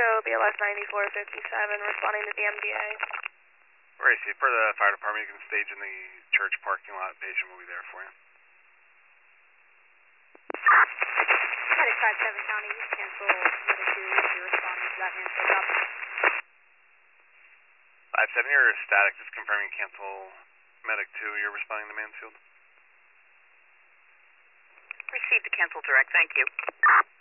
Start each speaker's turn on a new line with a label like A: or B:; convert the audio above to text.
A: Echo, BLS 9457, responding to the MDA.
B: Racy, for the fire department, you can stage in the church parking lot. Patient will be there for you.
C: Medic 57 County, cancel Medic 2, you're responding to that Mansfield drop.
B: 57, you're static, just confirming cancel Medic 2, you're responding to Mansfield.
D: Received the cancel direct, thank you.